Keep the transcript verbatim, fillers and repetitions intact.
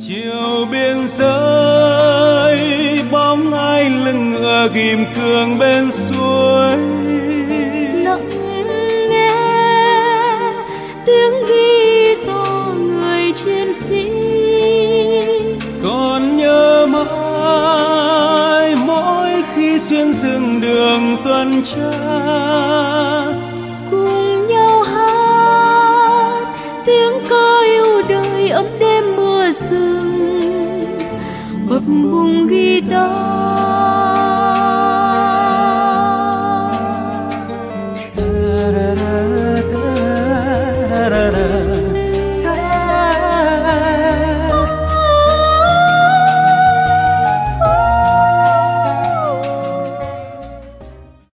chiều biên giới bóng ai lưng ngựa ghim cường bên suối, lặng nghe tiếng guitar người chiến sĩ. Còn nhớ mãi mỗi khi xuyên rừng đường tuần tra, cùng nhau hát tiếng ca yêu đời ấm đêm mưa rừng, bập bùng guitar